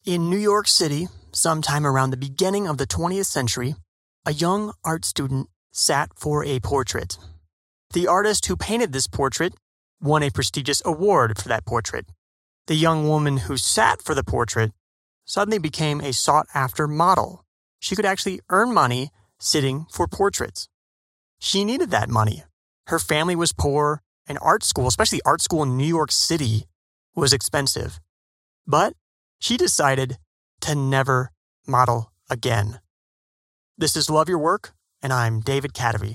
In New York City, sometime around the beginning of the 20th century, a young art student sat for a portrait. The artist who painted this portrait won a prestigious award for that portrait. The young woman who sat for the portrait suddenly became a sought-after model. She could actually earn money sitting for portraits. She needed that money. Her family was poor, and art school, especially art school in New York City, was expensive. But she decided to never model again. This is Love Your Work, and I'm David Cadavy.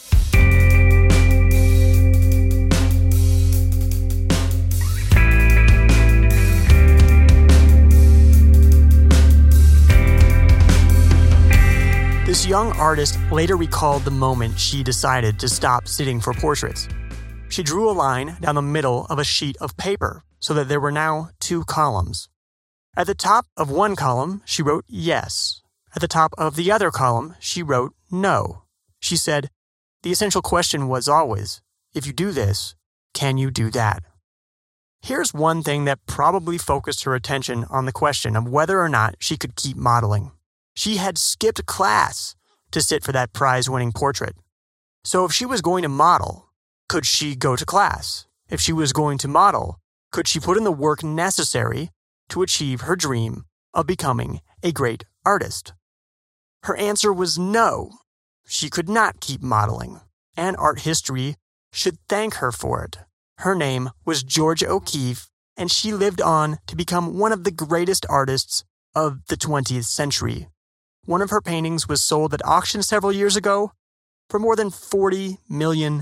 This young artist later recalled the moment she decided to stop sitting for portraits. She drew a line down the middle of a sheet of paper so that there were now two columns. At the top of one column, she wrote yes. At the top of the other column, she wrote no. She said, the essential question was always, if you do this, can you do that? Here's one thing that probably focused her attention on the question of whether or not she could keep modeling. She had skipped class to sit for that prize-winning portrait. So if she was going to model, could she go to class? If she was going to model, could she put in the work necessary to achieve her dream of becoming a great artist? Her answer was no. She could not keep modeling, and art history should thank her for it. Her name was Georgia O'Keeffe, and she lived on to become one of the greatest artists of the 20th century. One of her paintings was sold at auction several years ago for more than $40 million.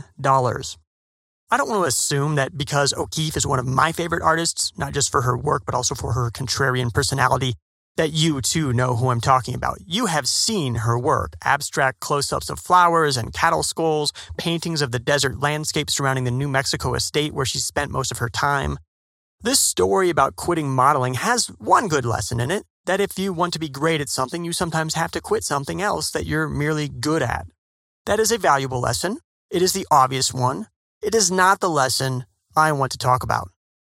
I don't want to assume that because O'Keeffe is one of my favorite artists, not just for her work, but also for her contrarian personality, that you too know who I'm talking about. You have seen her work, abstract close-ups of flowers and cattle skulls, paintings of the desert landscape surrounding the New Mexico estate where she spent most of her time. This story about quitting modeling has one good lesson in it, that if you want to be great at something, you sometimes have to quit something else that you're merely good at. That is a valuable lesson. It is the obvious one. It is not the lesson I want to talk about.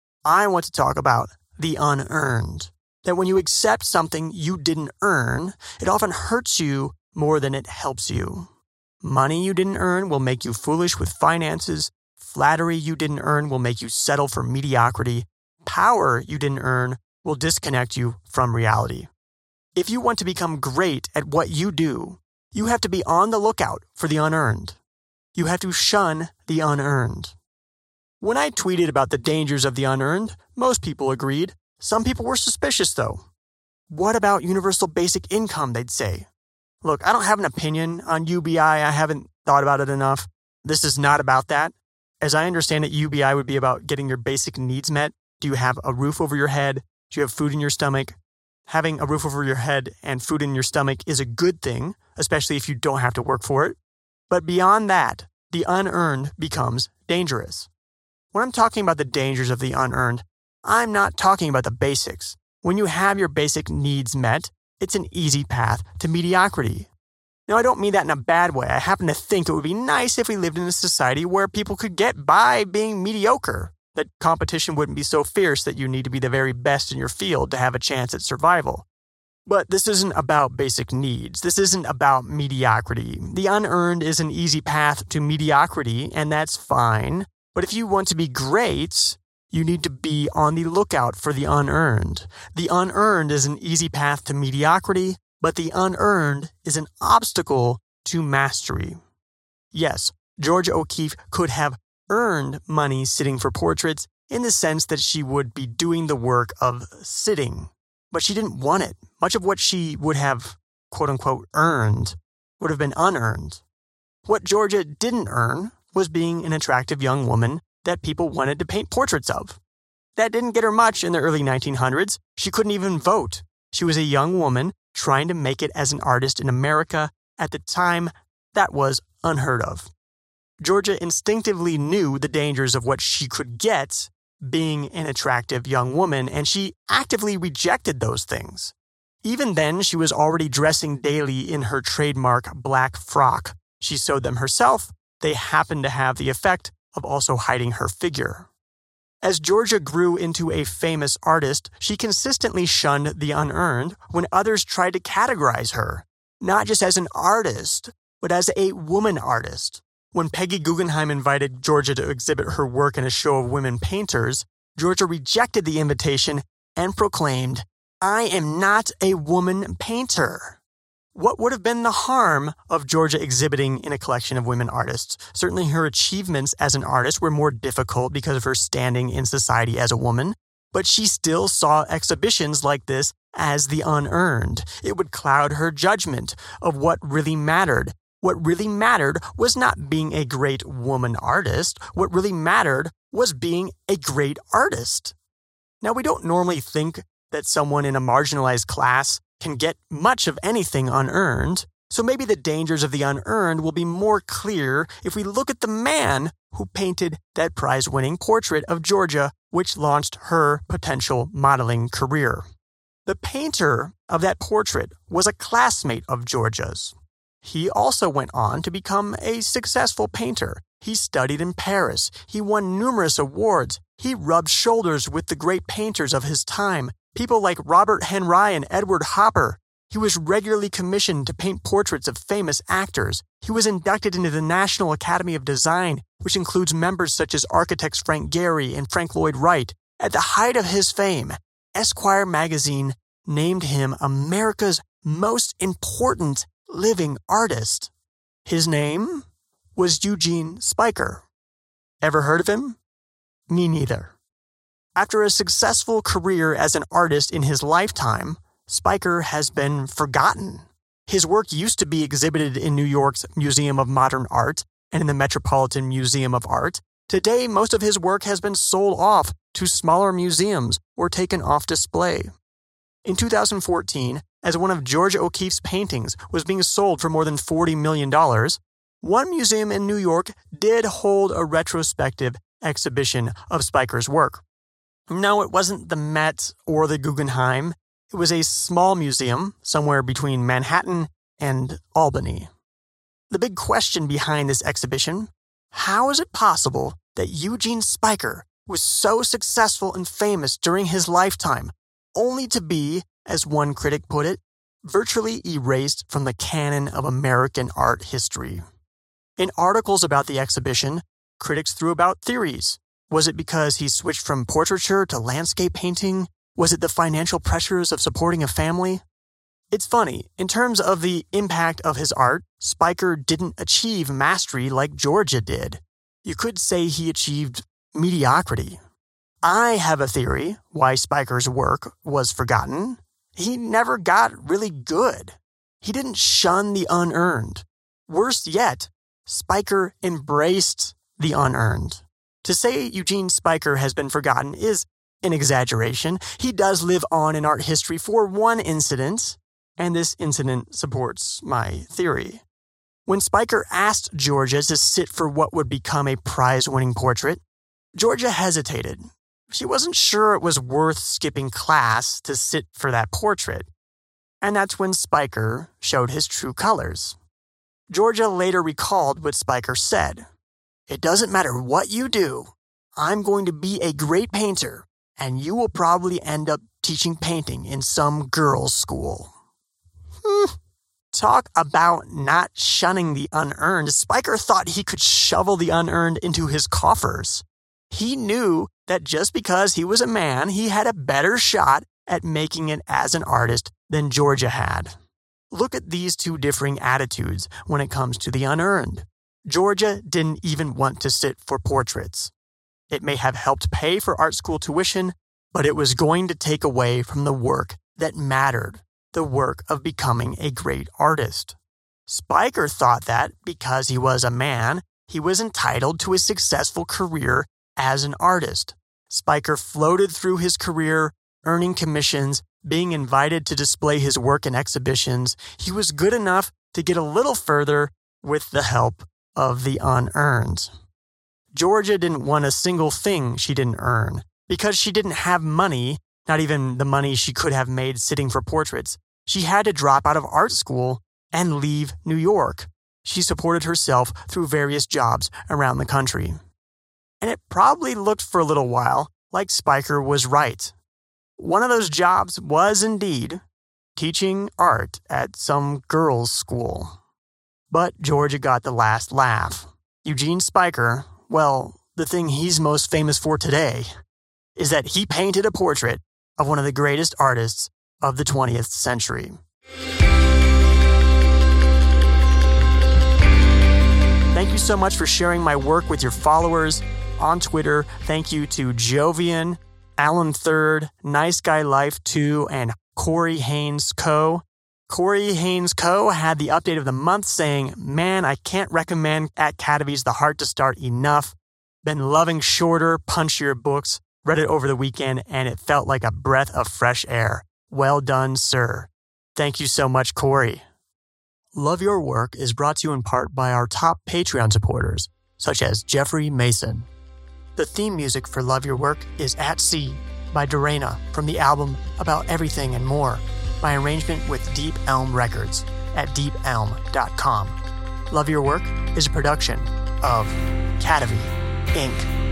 I want to talk about the unearned. That when you accept something you didn't earn, it often hurts you more than it helps you. Money you didn't earn will make you foolish with finances. Flattery you didn't earn will make you settle for mediocrity. Power you didn't earn will disconnect you from reality. If you want to become great at what you do, you have to be on the lookout for the unearned. You have to shun the unearned. When I tweeted about the dangers of the unearned, most people agreed. Some people were suspicious, though. What about universal basic income, they'd say. Look, I don't have an opinion on UBI. I haven't thought about it enough. This is not about that. As I understand it, UBI would be about getting your basic needs met. Do you have a roof over your head? Do you have food in your stomach? Having a roof over your head and food in your stomach is a good thing, especially if you don't have to work for it. But beyond that, the unearned becomes dangerous. When I'm talking about the dangers of the unearned, I'm not talking about the basics. When you have your basic needs met, it's an easy path to mediocrity. Now, I don't mean that in a bad way. I happen to think it would be nice if we lived in a society where people could get by being mediocre, that competition wouldn't be so fierce that you need to be the very best in your field to have a chance at survival. But this isn't about basic needs. This isn't about mediocrity. The unearned is an easy path to mediocrity, and that's fine. But if you want to be great, you need to be on the lookout for the unearned. The unearned is an easy path to mediocrity, but the unearned is an obstacle to mastery. Yes, Georgia O'Keeffe could have earned money sitting for portraits in the sense that she would be doing the work of sitting. But she didn't want it. Much of what she would have, quote-unquote, earned would have been unearned. What Georgia didn't earn was being an attractive young woman that people wanted to paint portraits of. That didn't get her much in the early 1900s. She couldn't even vote. She was a young woman trying to make it as an artist in America. At the time, that was unheard of. Georgia instinctively knew the dangers of what she could get being an attractive young woman, and she actively rejected those things. Even then, she was already dressing daily in her trademark black frock. She sewed them herself. They happened to have the effect of also hiding her figure. As Georgia grew into a famous artist, she consistently shunned the unearned when others tried to categorize her, not just as an artist, but as a woman artist. When Peggy Guggenheim invited Georgia to exhibit her work in a show of women painters, Georgia rejected the invitation and proclaimed, "I am not a woman painter." What would have been the harm of Georgia exhibiting in a collection of women artists? Certainly her achievements as an artist were more difficult because of her standing in society as a woman, but she still saw exhibitions like this as the unearned. It would cloud her judgment of what really mattered. What really mattered was not being a great woman artist. What really mattered was being a great artist. Now, we don't normally think that someone in a marginalized class can get much of anything unearned, so maybe the dangers of the unearned will be more clear if we look at the man who painted that prize-winning portrait of Georgia, which launched her potential modeling career. The painter of that portrait was a classmate of Georgia's. He also went on to become a successful painter. He studied in Paris. He won numerous awards. He rubbed shoulders with the great painters of his time, people like Robert Henry and Edward Hopper. He was regularly commissioned to paint portraits of famous actors. He was inducted into the National Academy of Design, which includes members such as architects Frank Gehry and Frank Lloyd Wright. At the height of his fame, Esquire magazine named him America's most important living artist. His name was Eugene Spiker. Ever heard of him? Me neither. After a successful career as an artist in his lifetime, Spiker has been forgotten. His work used to be exhibited in New York's Museum of Modern Art and in the Metropolitan Museum of Art. Today, most of his work has been sold off to smaller museums or taken off display. In 2014, as one of Georgia O'Keeffe's paintings was being sold for more than $40 million, one museum in New York did hold a retrospective exhibition of Spiker's work. No, it wasn't the Met or the Guggenheim. It was a small museum somewhere between Manhattan and Albany. The big question behind this exhibition: how is it possible that Eugene Spiker was so successful and famous during his lifetime, only to be, as one critic put it, virtually erased from the canon of American art history? In articles about the exhibition, critics threw about theories. Was it because he switched from portraiture to landscape painting? Was it the financial pressures of supporting a family? It's funny, in terms of the impact of his art, Spiker didn't achieve mastery like Georgia did. You could say he achieved mediocrity. I have a theory why Spiker's work was forgotten. He never got really good. He didn't shun the unearned. Worse yet, Spiker embraced the unearned. To say Eugene Spiker has been forgotten is an exaggeration. He does live on in art history for one incident, and this incident supports my theory. When Spiker asked Georgia to sit for what would become a prize-winning portrait, Georgia hesitated. She wasn't sure it was worth skipping class to sit for that portrait. And that's when Spiker showed his true colors. Georgia later recalled what Spiker said. "It doesn't matter what you do. I'm going to be a great painter, and you will probably end up teaching painting in some girls' school." Talk about not shunning the unearned. Spiker thought he could shovel the unearned into his coffers. He knew that just because he was a man, he had a better shot at making it as an artist than Georgia had. Look at these two differing attitudes when it comes to the unearned. Georgia didn't even want to sit for portraits. It may have helped pay for art school tuition, but it was going to take away from the work that mattered, the work of becoming a great artist. Spiker thought that because he was a man, he was entitled to a successful career as an artist. Spiker floated through his career, earning commissions, being invited to display his work in exhibitions. He was good enough to get a little further with the help of the unearned. Georgia didn't want a single thing she didn't earn. Because she didn't have money, not even the money she could have made sitting for portraits, she had to drop out of art school and leave New York. She supported herself through various jobs around the country. And it probably looked for a little while like Spiker was right. One of those jobs was indeed teaching art at some girls' school. But Georgia got the last laugh. Eugene Spiker, well, the thing he's most famous for today is that he painted a portrait of one of the greatest artists of the 20th century. Thank you so much for sharing my work with your followers on Twitter. Thank you to Jovian, Alan Third, Nice Guy Life 2, and Corey Haynes Co. Corey Haynes Co. had the update of the month saying, "Man, I can't recommend At Catavy's The Heart to Start enough. Been loving shorter, punchier books. Read it over the weekend, and it felt like a breath of fresh air. Well done, sir." Thank you so much, Corey. Love Your Work is brought to you in part by our top Patreon supporters, such as Jeffrey Mason. The theme music for Love Your Work is At Sea by Dorena from the album About Everything and More, by arrangement with Deep Elm Records at deepelm.com. Love Your Work is a production of Catavy, Inc.